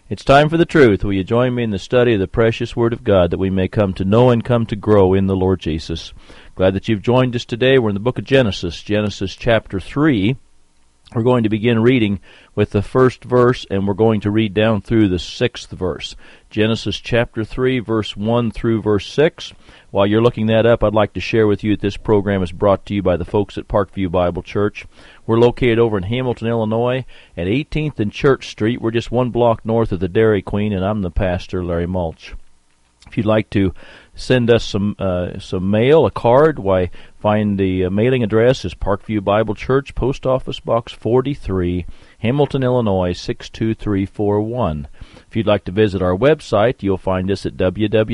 It's time for the truth. Will you join me in the study of the precious Word of God that we may come to know and come to grow in the Lord Jesus? Glad that you've joined us today. We're in the book of Genesis, Genesis chapter 3. We're going to begin reading with the first verse, and we're going to read down through the 6th verse. Genesis chapter 3, verse 1 through verse 6. While you're looking that up, I'd like to share with you that this program is brought to you by the folks at Parkview Bible Church. We're located over in Hamilton, Illinois, at 18th and Church Street. We're just one block north of the Dairy Queen, and I'm the pastor, Larry Mulch. If you'd like to send us some mail, a card, why, find the mailing address is Parkview Bible Church, Post Office Box 43, Hamilton, Illinois 62341. If you'd like to visit our website, you'll find us at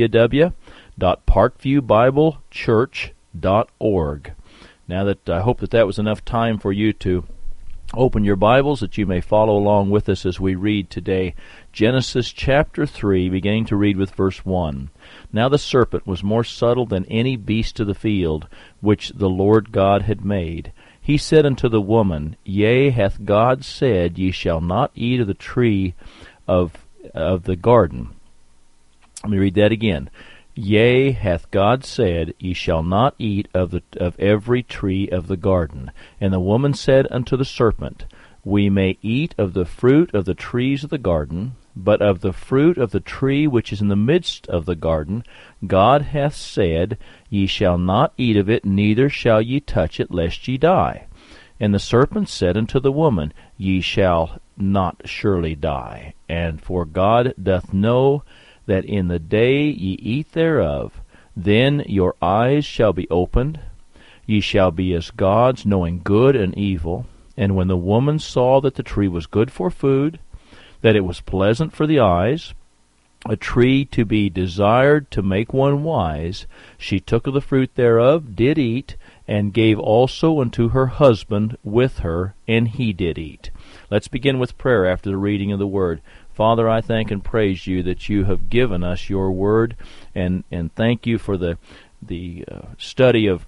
www.parkviewbiblechurch.org. Now that I hope that was enough time for you to open your Bibles, that you may follow along with us as we read today. Genesis chapter 3, beginning to read with verse 1. Now the serpent was more subtle than any beast of the field, which the Lord God had made. He said unto the woman, Yea, hath God said, Ye shall not eat of the tree of the garden. Let me read that again. Yea, hath God said, Ye shall not eat of every tree of the garden. And the woman said unto the serpent, We may eat of the fruit of the trees of the garden, but of the fruit of the tree which is in the midst of the garden, God hath said, Ye shall not eat of it, neither shall ye touch it, lest ye die. And the serpent said unto the woman, Ye shall not surely die. And for God doth know that in the day ye eat thereof, then your eyes shall be opened, ye shall be as gods, knowing good and evil. And when the woman saw that the tree was good for food, that it was pleasant for the eyes, a tree to be desired to make one wise, she took of the fruit thereof, did eat, and gave also unto her husband with her, and he did eat. Let's begin with prayer after the reading of the Word. Father, I thank and praise you that you have given us your Word, and thank you for the study of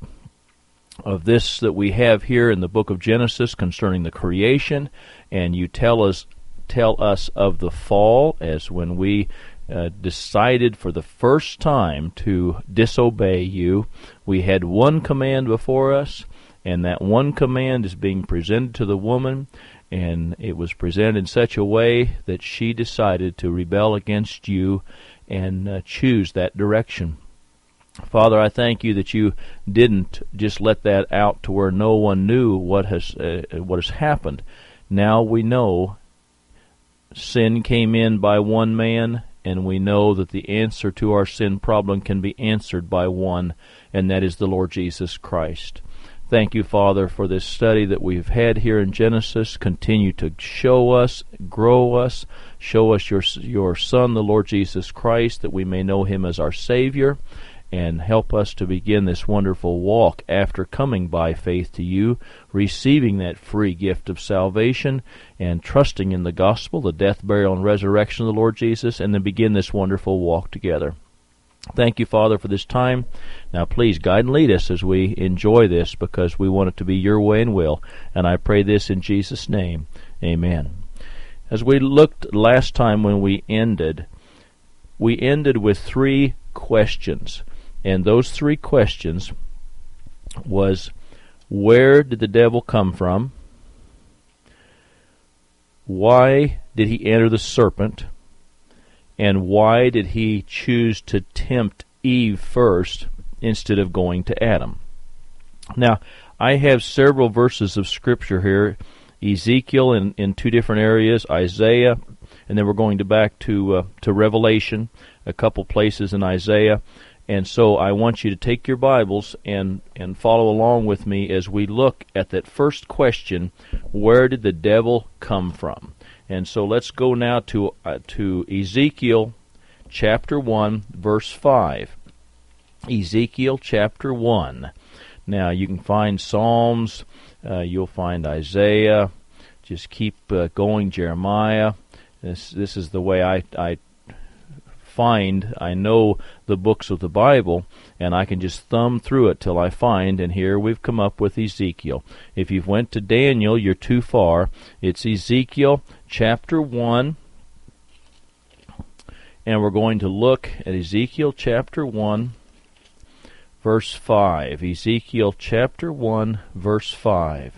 this that we have here in the book of Genesis concerning the creation, and you tell us of the fall, as when we decided for the first time to disobey you. We had one command before us, and that one command is being presented to the woman, and it was presented in such a way that she decided to rebel against you and choose that direction. Father, I thank you that you didn't just let that out to where no one knew what has happened. Now we know sin came in by one man, and we know that the answer to our sin problem can be answered by one, and that is the Lord Jesus Christ. Thank you, Father, for this study that we've had here in Genesis. Continue to show us, grow us, show us your Son, the Lord Jesus Christ, that we may know him as our Savior, and help us to begin this wonderful walk after coming by faith to you, receiving that free gift of salvation, and trusting in the gospel, the death, burial, and resurrection of the Lord Jesus, and then begin this wonderful walk together. Thank you, Father, for this time. Now please guide and lead us as we enjoy this, because we want it to be your way and will. And I pray this in Jesus' name. Amen. As we looked last time when we ended with 3 questions. And those 3 questions was, where did the devil come from? Why did he enter the serpent? And why did he choose to tempt Eve first instead of going to Adam? Now, I have several verses of Scripture here. Ezekiel in 2 different areas, Isaiah, and then we're going back to Revelation, a couple places in Isaiah. And so I want you to take your Bibles and follow along with me as we look at that first question, where did the devil come from? And so let's go now to Ezekiel chapter 1, verse 5. Ezekiel chapter 1. Now you can find Psalms, you'll find Isaiah, just keep going, Jeremiah. This is the way I know the books of the Bible, and I can just thumb through it till I find, and here we've come up with Ezekiel. If you've went to Daniel, you're too far. It's Ezekiel chapter 1, and we're going to look at Ezekiel chapter 1, verse 5. Ezekiel chapter 1, verse 5.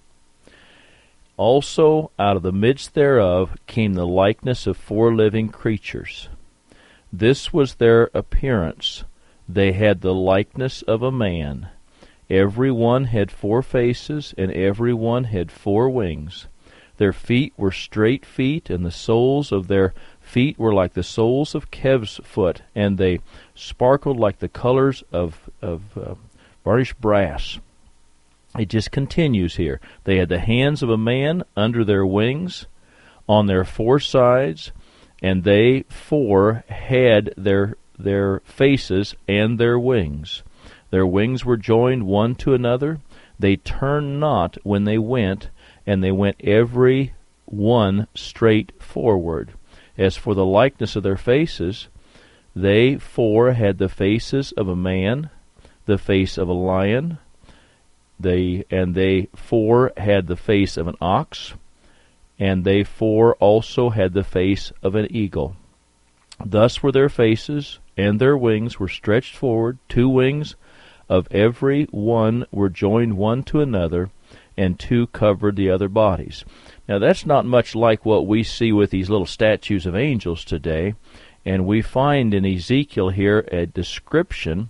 Also out of the midst thereof came the likeness of 4 living creatures. This was their appearance. They had the likeness of a man. Every one had 4 faces, and every one had 4 wings. Their feet were straight feet, and the soles of their feet were like the soles of calves' foot, and they sparkled like the colors of varnished brass. It just continues here. They had the hands of a man under their wings, on their 4 sides, and they 4 had their faces and their wings. Their wings were joined one to another. They turned not when they went, and they went every one straight forward. As for the likeness of their faces, they 4 had the faces of a man, the face of a lion, they 4 had the face of an ox, and they 4 also had the face of an eagle. Thus were their faces, and their wings were stretched forward. 2 wings of every one were joined one to another, and 2 covered the other bodies. Now that's not much like what we see with these little statues of angels today, and we find in Ezekiel here a description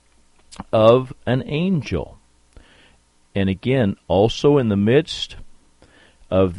of an angel. And again, also in the midst of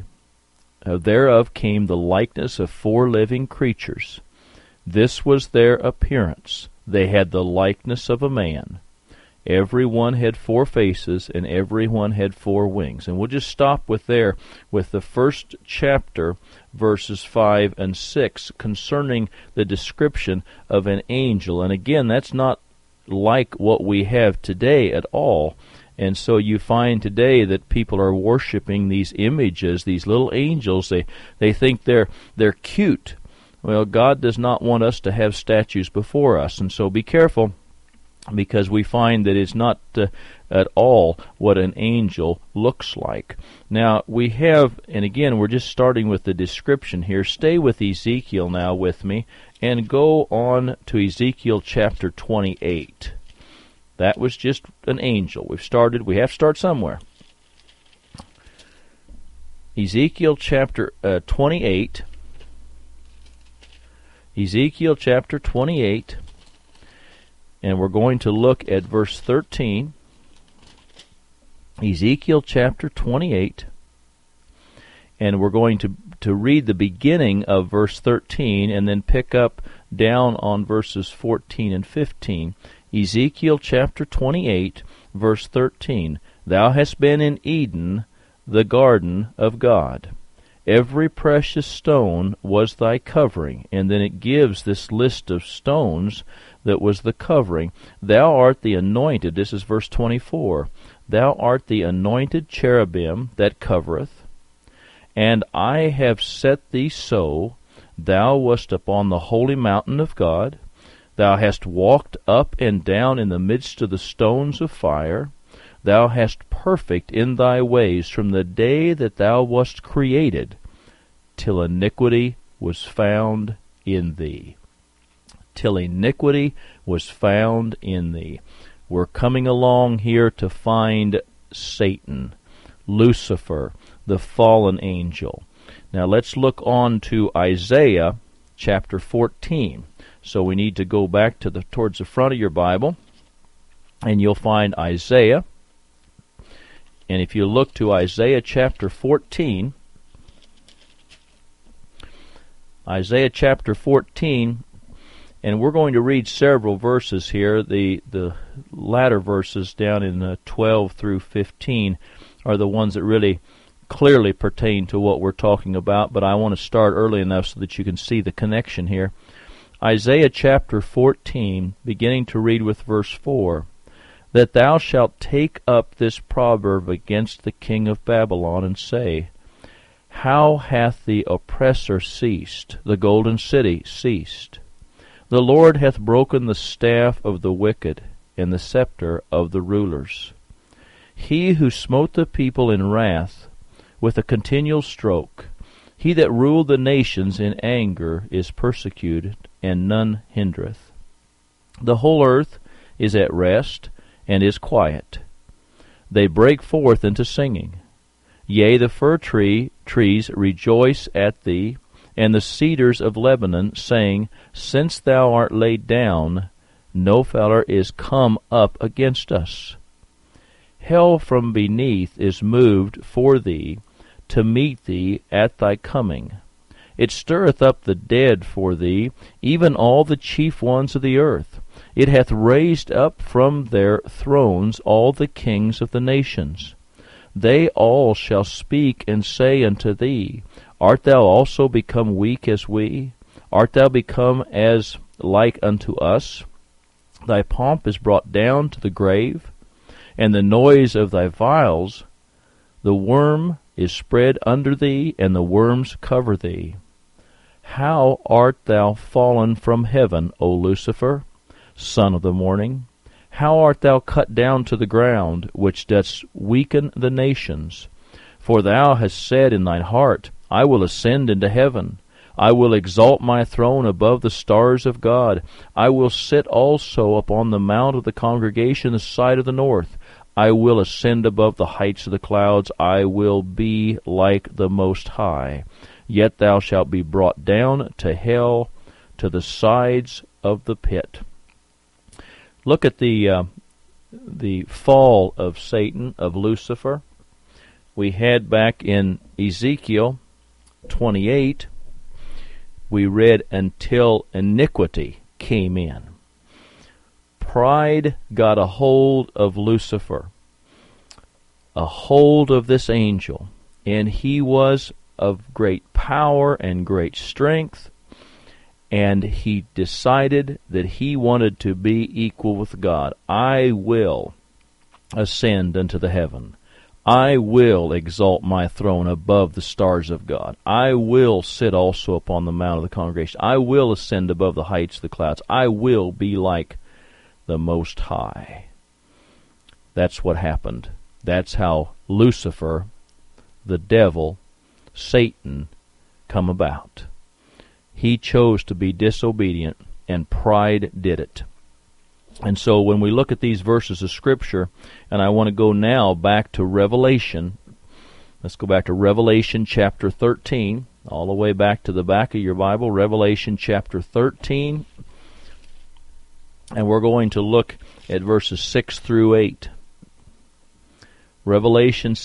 thereof came the likeness of 4 living creatures. This was their appearance. They had the likeness of a man. Every one had 4 faces, and every one had 4 wings. And we'll just stop with the first chapter, verses 5 and 6, concerning the description of an angel. And again, that's not like what we have today at all. And so you find today that people are worshiping these images, these little angels. They think they're cute. Well, God does not want us to have statues before us, and so be careful, because we find that it's not at all what an angel looks like. Now, we have, and again, we're just starting with the description here. Stay with Ezekiel now with me, and go on to Ezekiel chapter 28. That was just an angel. We have to start somewhere. Ezekiel chapter 28. Ezekiel chapter 28. And we're going to look at verse 13. Ezekiel chapter 28. And we're going to read the beginning of verse 13 and then pick up down on verses 14 and 15. Ezekiel chapter 28, verse 13. Thou hast been in Eden, the garden of God. Every precious stone was thy covering. And then it gives this list of stones that was the covering. Thou art the anointed, this is verse 24. Thou art the anointed cherubim that covereth. And I have set thee so. Thou wast upon the holy mountain of God. Thou hast walked up and down in the midst of the stones of fire. Thou hast perfect in thy ways from the day that thou wast created, till iniquity was found in thee. Till iniquity was found in thee. We're coming along here to find Satan, Lucifer, the fallen angel. Now let's look on to Isaiah chapter 14. So we need to go back towards the front of your Bible, and you'll find Isaiah. And if you look to Isaiah chapter 14, Isaiah chapter 14, and we're going to read several verses here. The latter verses down in 12 through 15 are the ones that really clearly pertain to what we're talking about, but I want to start early enough so that you can see the connection here. Isaiah chapter 14, beginning to read with verse 4, that thou shalt take up this proverb against the king of Babylon, and say, How hath the oppressor ceased, the golden city ceased? The Lord hath broken the staff of the wicked, and the scepter of the rulers. He who smote the people in wrath with a continual stroke, He that ruled the nations in anger is persecuted, and none hindereth. The whole earth is at rest, and is quiet. They break forth into singing. Yea, the fir trees rejoice at thee, and the cedars of Lebanon, saying, Since thou art laid down, no feller is come up against us. Hell from beneath is moved for thee, to meet thee at thy coming. It stirreth up the dead for thee, even all the chief ones of the earth. It hath raised up from their thrones all the kings of the nations. They all shall speak and say unto thee, Art thou also become weak as we? Art thou become as like unto us? Thy pomp is brought down to the grave, and the noise of thy vials, the worm is spread under thee, and the worms cover thee. How art thou fallen from heaven, O Lucifer, son of the morning? How art thou cut down to the ground, which dost weaken the nations? For thou hast said in thine heart, I will ascend into heaven. I will exalt my throne above the stars of God. I will sit also upon the mount of the congregation, the side of the north. I will ascend above the heights of the clouds. I will be like the Most High. Yet thou shalt be brought down to hell, to the sides of the pit. Look at the fall of Satan, of Lucifer. We had back in Ezekiel 28, we read, until iniquity came in. Pride got a hold of Lucifer, a hold of this angel, and he was of great power and great strength, and he decided that he wanted to be equal with God. I will ascend into the heaven. I will exalt my throne above the stars of God. I will sit also upon the mount of the congregation. I will ascend above the heights of the clouds. I will be like the Most High. That's what happened. That's how Lucifer, the devil, Satan, come about. He chose to be disobedient, and pride did it. And so when we look at these verses of Scripture, and I want to go now back to Revelation. Let's go back to Revelation chapter 13, all the way back to the back of your Bible, Revelation chapter 13. And we're going to look at verses 6 through 8. Revelation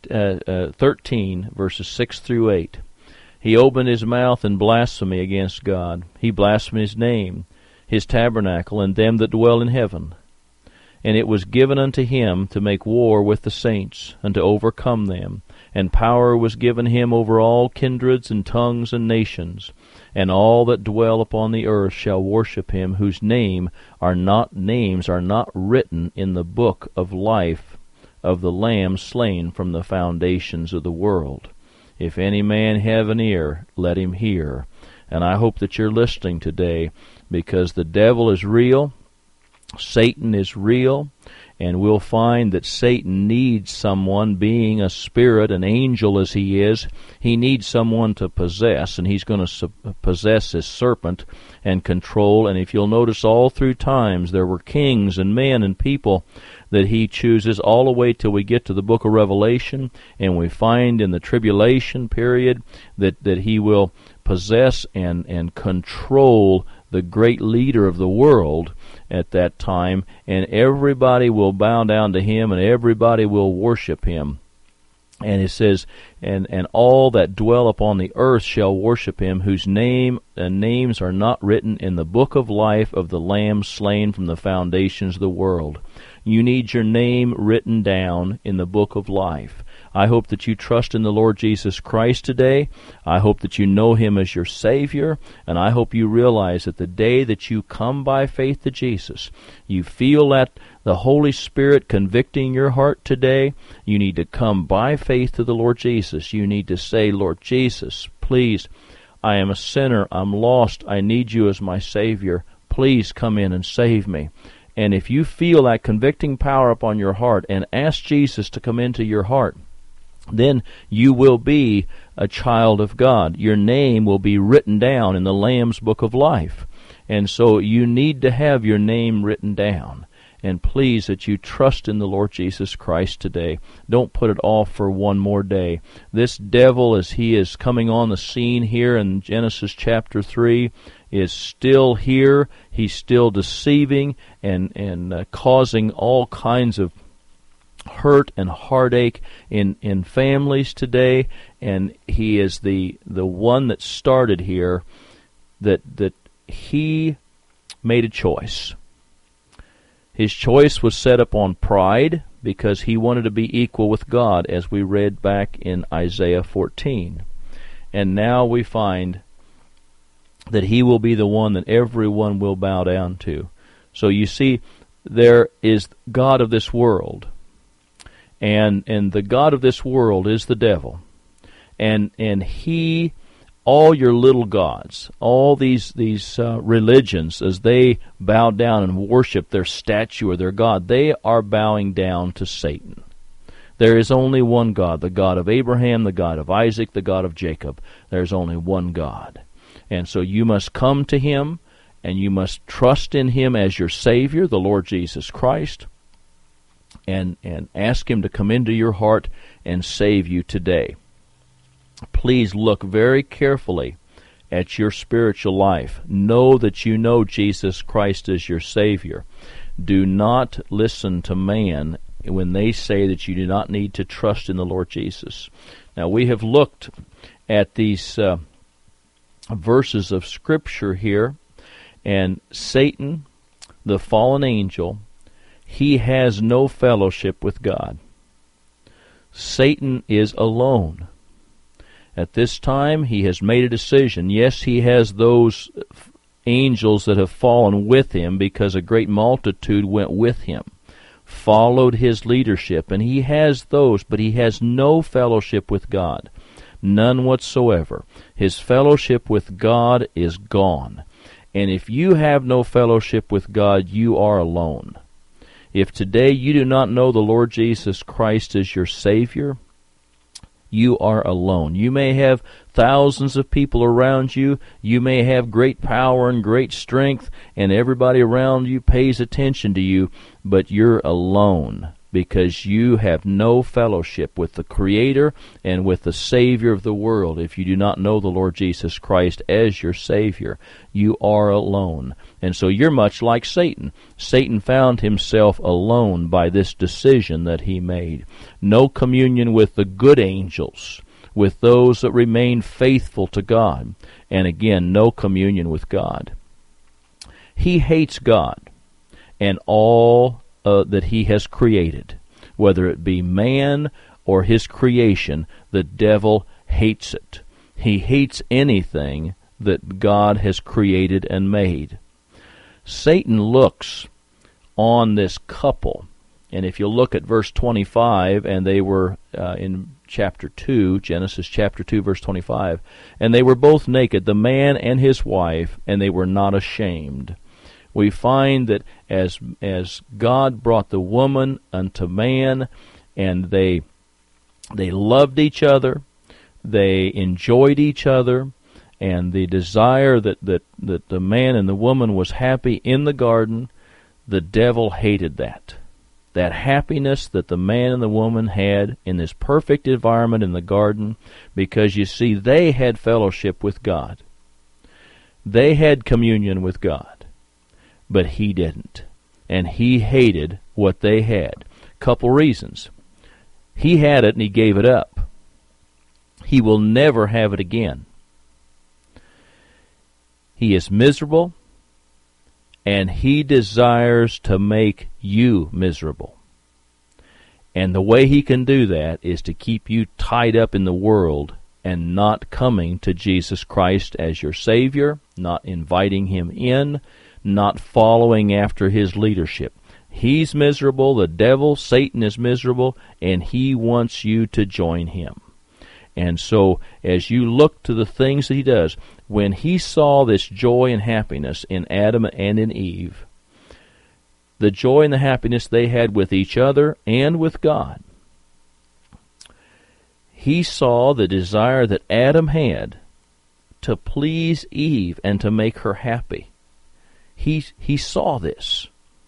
13, verses 6 through 8. He opened his mouth in blasphemy against God. He blasphemed his name, his tabernacle, and them that dwell in heaven. And it was given unto him to make war with the saints, and to overcome them. And power was given him over all kindreds and tongues and nations. And all that dwell upon the earth shall worship him, whose names are not written in the book of life of the Lamb slain from the foundations of the world. If any man have an ear, let him hear. And I hope that you're listening today, because the devil is real, Satan is real, and we'll find that Satan needs someone, being a spirit, an angel as he is. He needs someone to possess, and he's going to possess his serpent and control. And if you'll notice, all through times there were kings and men and people that he chooses, all the way till we get to the book of Revelation, and we find in the tribulation period that he will possess and control the great leader of the world at that time, and everybody will bow down to him, and everybody will worship him. And it says, and all that dwell upon the earth shall worship him, whose names are not written in the book of life of the Lamb slain from the foundations of the world. You need your name written down in the book of life. I hope that you trust in the Lord Jesus Christ today. I hope that you know him as your Savior, and I hope you realize that the day that you come by faith to Jesus, you feel that the Holy Spirit convicting your heart today, you need to come by faith to the Lord Jesus. You need to say, Lord Jesus, please, I am a sinner, I'm lost, I need you as my Savior. Please come in and save me. And if you feel that convicting power upon your heart and ask Jesus to come into your heart, then you will be a child of God. Your name will be written down in the Lamb's Book of Life. And so you need to have your name written down. And please, that you trust in the Lord Jesus Christ today. Don't put it off for one more day. This devil, as he is coming on the scene here in Genesis chapter 3, is still here. He's still deceiving and causing all kinds of hurt and heartache in families today. And he is the one that started here, that he made a choice. His choice was set upon pride because he wanted to be equal with God, as we read back in Isaiah 14. And now we find that he will be the one that everyone will bow down to. So you see, there is God of this world, and the God of this world is the devil. And he, all your little gods, all these religions, as they bow down and worship their statue or their god, they are bowing down to Satan. There is only one God, the God of Abraham, the God of Isaac, the God of Jacob. There is only one God. And so you must come to him, and you must trust in him as your Savior, the Lord Jesus Christ, and ask him to come into your heart and save you today. Please look very carefully at your spiritual life. Know that you know Jesus Christ as your Savior. Do not listen to man when they say that you do not need to trust in the Lord Jesus. Now, we have looked at these verses of Scripture here, and Satan, the fallen angel, he has no fellowship with God. Satan is alone. At this time, he has made a decision. Yes, he has those angels that have fallen with him, because a great multitude went with him, followed his leadership, and he has those, but he has no fellowship with God. None whatsoever. His fellowship with God is gone. And if you have no fellowship with God, you are alone. If today you do not know the Lord Jesus Christ as your Savior, you are alone. You may have thousands of people around you. You may have great power and great strength, and everybody around you pays attention to you, but you're alone because you have no fellowship with the Creator and with the Savior of the world. If you do not know the Lord Jesus Christ as your Savior, you are alone. And so you're much like Satan. Satan found himself alone by this decision that he made. No communion with the good angels, with those that remain faithful to God. And again, no communion with God. He hates God and all that he has created. Whether it be man or his creation, the devil hates it. He hates anything that God has created and made. Satan looks on this couple, and if you look at verse 25, and they were in chapter 2, Genesis chapter 2, verse 25, and they were both naked, the man and his wife, and they were not ashamed. We find that as God brought the woman unto man, and they loved each other, they enjoyed each other, and the desire that the man and the woman was happy in the garden, the devil hated that. That happiness that the man and the woman had in this perfect environment in the garden, because you see, they had fellowship with God. They had communion with God. But he didn't. And he hated what they had. Couple reasons. He had it and he gave it up. He will never have it again. He is miserable, and he desires to make you miserable. And the way he can do that is to keep you tied up in the world and not coming to Jesus Christ as your Savior, not inviting him in, not following after his leadership. He's miserable, the devil, Satan, is miserable, and he wants you to join him. And so, as you look to the things that he does, when he saw this joy and happiness in Adam and in Eve, the joy and the happiness they had with each other and with God, he saw the desire that Adam had to please Eve and to make her happy. He saw this.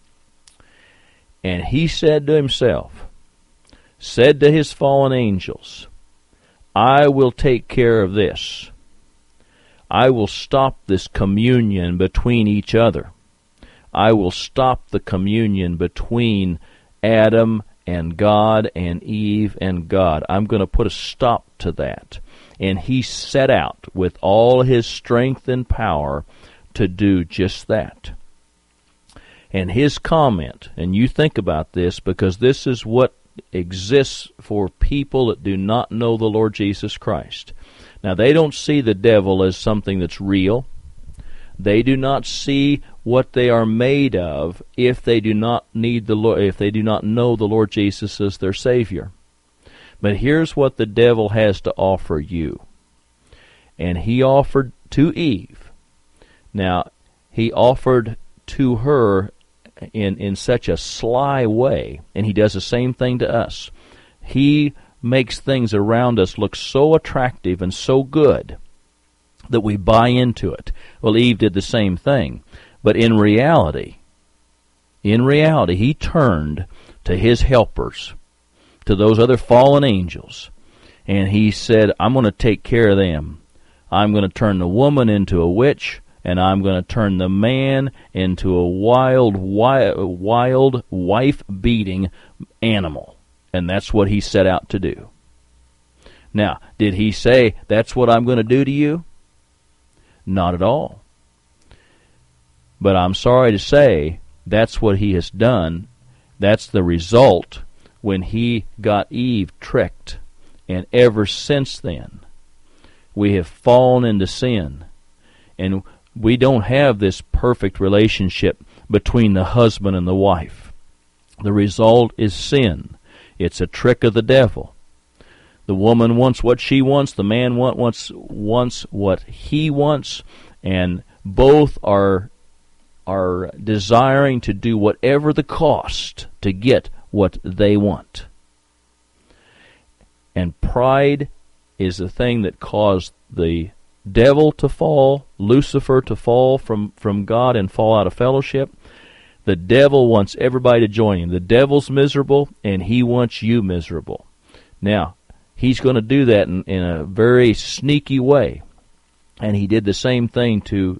And he said to himself, said to his fallen angels, I will take care of this. I will stop this communion between each other. I will stop the communion between Adam and God and Eve and God. I'm going to put a stop to that. And he set out with all his strength and power to do just that. And his comment, and you think about this because this is what exists for people that do not know the Lord Jesus Christ. Now, they don't see the devil as something that's real. They do not see what they are made of if they do not need the Lord, if they do not know the Lord Jesus as their Savior. But here's what the devil has to offer you. And he offered to Eve. Now, he offered to her in such a sly way, and he does the same thing to us. He makes things around us look so attractive and so good that we buy into it. Well, Eve did the same thing. But in reality, he turned to his helpers, to those other fallen angels, and he said, I'm going to take care of them. I'm going to turn the woman into a witch, and I'm going to turn the man into a wild wife-beating animal. And that's what he set out to do. Now, did he say, that's what I'm going to do to you? Not at all. But I'm sorry to say, that's what he has done. That's the result when he got Eve tricked. And ever since then, we have fallen into sin. And we don't have this perfect relationship between the husband and the wife. The result is sin. It's a trick of the devil. The woman wants what she wants, the man wants what he wants, and both are desiring to do whatever the cost to get what they want. And pride is the thing that caused the devil to fall, Lucifer to fall from God and fall out of fellowship. The devil wants everybody to join him. The devil's miserable, and he wants you miserable. Now, he's going to do that in a very sneaky way. And he did the same thing to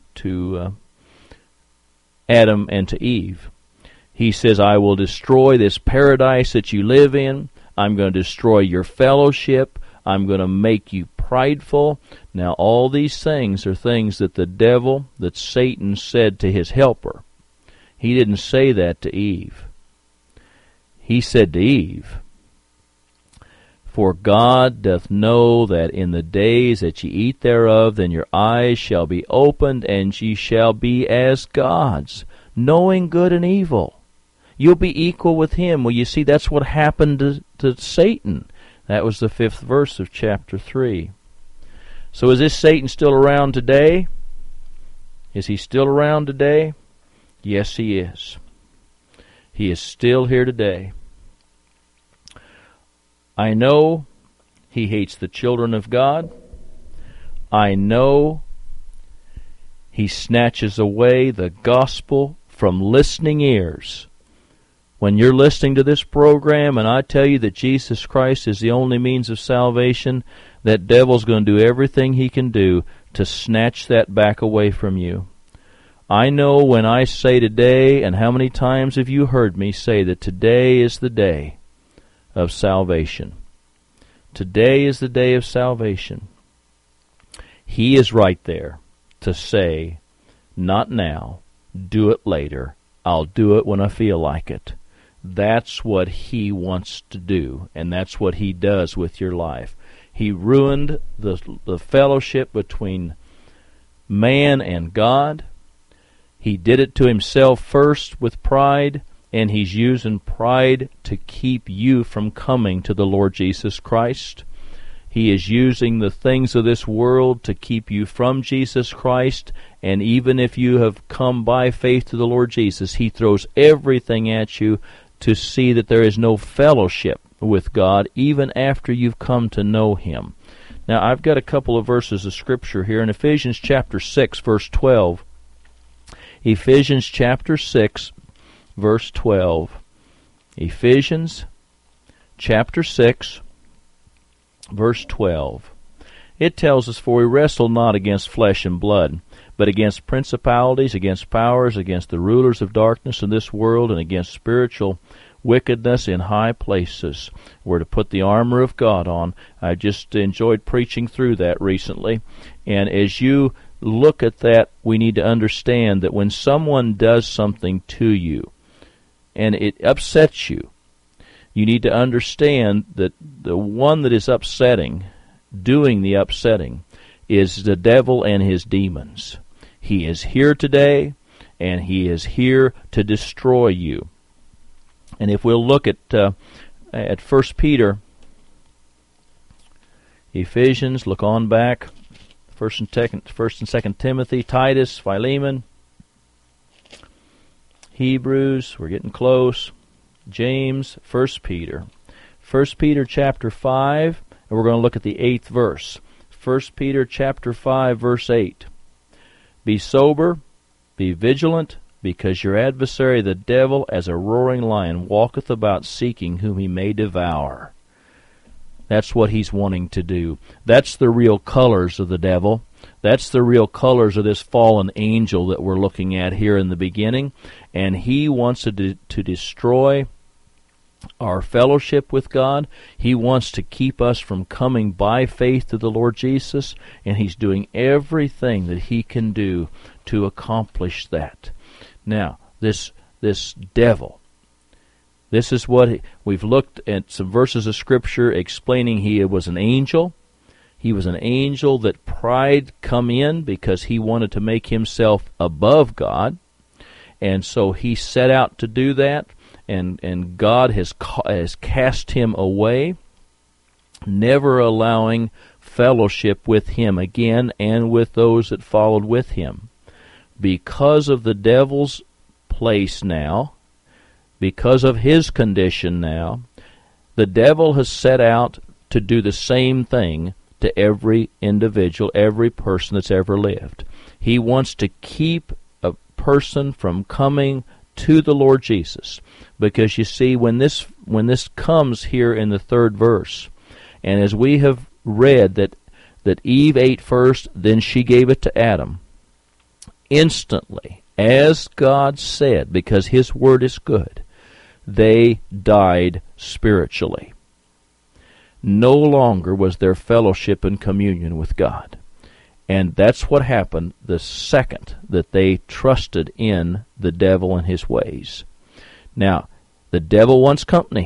Adam and to Eve. He says, I will destroy this paradise that you live in. I'm going to destroy your fellowship. I'm going to make you prideful. Now, all these things are things that the devil, that Satan said to his helper. He didn't say that to Eve. He said to Eve, For God doth know that in the days that ye eat thereof, then your eyes shall be opened, and ye shall be as gods, knowing good and evil. You'll be equal with him. Well, you see, that's what happened to Satan. That was the 5th verse of chapter 3. So is this Satan still around today? Is he still around today? Yes, he is. He is still here today. I know he hates the children of God. I know he snatches away the gospel from listening ears. When you're listening to this program and I tell you that Jesus Christ is the only means of salvation, that devil's going to do everything he can do to snatch that back away from you. I know when I say today, and how many times have you heard me say that today is the day of salvation. Today is the day of salvation. He is right there to say, not now, do it later. I'll do it when I feel like it. That's what he wants to do, and that's what he does with your life. He ruined the fellowship between man and God. He did it to himself first with pride, and he's using pride to keep you from coming to the Lord Jesus Christ. He is using the things of this world to keep you from Jesus Christ, and even if you have come by faith to the Lord Jesus, he throws everything at you to see that there is no fellowship with God even after you've come to know Him. Now, I've got a couple of verses of Scripture here in Ephesians chapter 6, verse 12. Ephesians chapter 6, verse 12. Ephesians chapter 6, verse 12. It tells us, "For we wrestle not against flesh and blood, but against principalities, against powers, against the rulers of darkness in this world, and against spiritual wickedness in high places." We're to put the armor of God on. I just enjoyed preaching through that recently. And as you look at that, we need to understand that when someone does something to you and it upsets you, you need to understand that the one that is doing the upsetting, is the devil and his demons. He is here today, and he is here to destroy you. And if we'll look at 1 Peter, Ephesians, look on back, 1 and 2 Timothy, Titus, Philemon, Hebrews, we're getting close, James, 1 Peter. 1 Peter chapter 5, and we're going to look at the 8th verse. 1 Peter chapter 5, verse 8. "Be sober, be vigilant, because your adversary the devil, as a roaring lion, walketh about seeking whom he may devour." That's what he's wanting to do. That's the real colors of the devil. That's the real colors of this fallen angel that we're looking at here in the beginning. And he wants to destroy our fellowship with God. He wants to keep us from coming by faith to the Lord Jesus, and he's doing everything that he can do to accomplish that. Now, this devil, this is what we've looked at some verses of Scripture explaining he was an angel. He was an angel that pride come in because he wanted to make himself above God, and so he set out to do that. And God has cast him away, never allowing fellowship with him again and with those that followed with him. Because of the devil's place now, because of his condition now, the devil has set out to do the same thing to every individual, every person that's ever lived. He wants to keep a person from coming to the Lord Jesus. Because you see, when this comes here in the 3rd verse, and as we have read that Eve ate first, then she gave it to Adam, instantly, as God said, because his word is good, they died spiritually. No longer was there fellowship and communion with God. And that's what happened the second that they trusted in the devil and his ways. Now, the devil wants company.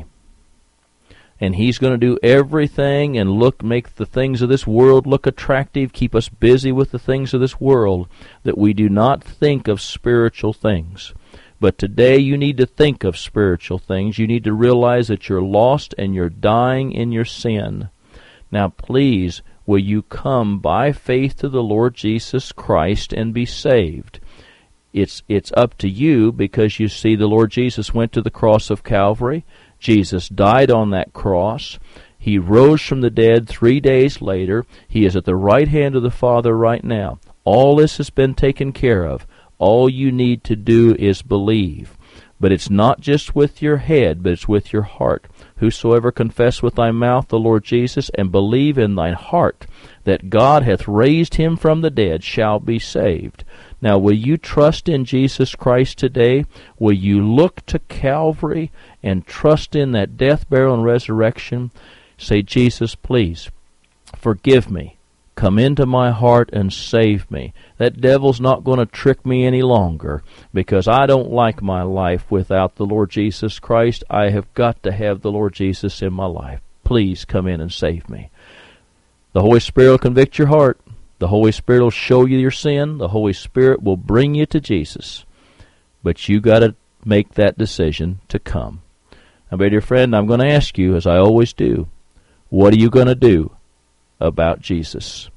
And he's going to do everything and make the things of this world look attractive, keep us busy with the things of this world, that we do not think of spiritual things. But today you need to think of spiritual things. You need to realize that you're lost and you're dying in your sin. Now, please, will you come by faith to the Lord Jesus Christ and be saved? It's up to you, because you see the Lord Jesus went to the cross of Calvary. Jesus died on that cross. He rose from the dead 3 days later. He is at the right hand of the Father right now. All this has been taken care of. All you need to do is believe. But it's not just with your head, but it's with your heart. Whosoever confess with thy mouth the Lord Jesus, and believe in thine heart that God hath raised him from the dead, shall be saved. Now, will you trust in Jesus Christ today? Will you look to Calvary and trust in that death, burial, and resurrection? Say, Jesus, please, forgive me. Come into my heart and save me. That devil's not going to trick me any longer, because I don't like my life without the Lord Jesus Christ. I have got to have the Lord Jesus in my life. Please come in and save me. The Holy Spirit will convict your heart. The Holy Spirit will show you your sin. The Holy Spirit will bring you to Jesus. But you got to make that decision to come. Now, my dear friend, I'm going to ask you, as I always do, what are you going to do about Jesus?